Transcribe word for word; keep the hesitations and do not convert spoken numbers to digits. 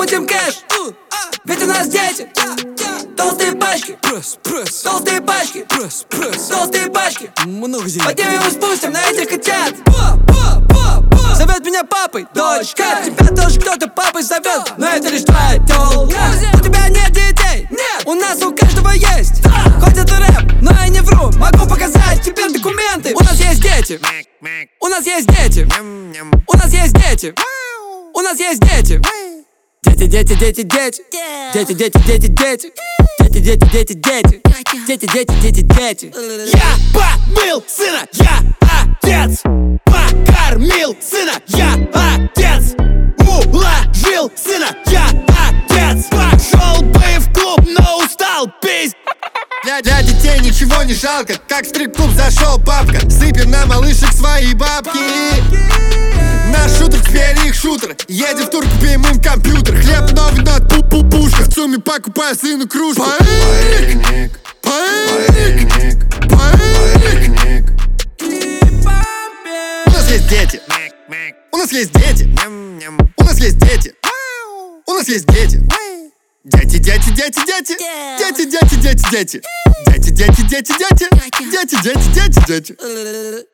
спустим кэш, ведь у нас дети. Толстые пачки, толстые пачки, толстые пачки. Много денег. Поднимем и спустим на этих котят. Зовет меня папой, дочка. Тебя тоже кто-то папой зовет, но это лишь твоя тёлка. У тебя нет детей? Нет. У нас у каждого есть. Хоть это рэп, но я не вру. Могу показать тебе документы. У нас есть дети. У нас есть дети. У нас есть дети. У нас есть дети. Дети, дети, дети, дети. Дети, дети, дети, дети. Дети, дети, дети, дети. Дети, дети, дети, дети. Я побыл сына, я отец. Покормил сына, я отец. Уложил сына, я отец. Пошел бы в клуб, но устал пить. Для, для детей ничего не жалко, как в стрип-клуб зашел папка. Сыпем на малышек свои бабки. Наш шутер теперь их шутер. Едем в тур, купим им компьютер. Хлеб новый, но пу-пу-пушка. В сумме покупаю сыну кружку. Парик, парик, парик. У нас есть дети. У нас есть дети. У нас есть дети. У нас есть дети. Дети, дети, дети, дети. Дети, дети, дети, дети. Дети, дети, дети, дети. Дети, дети, дети, дети.